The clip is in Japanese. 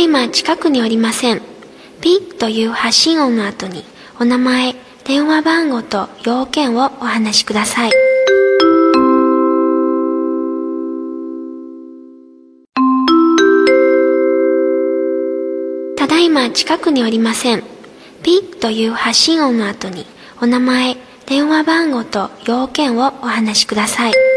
ま近くにおりません。ピッという発信音の後にお名前、電話番号と要件をお話しください。ただいま近くにおりません。ピッという発信音の後にお名前、電話番号と要件をお話しください。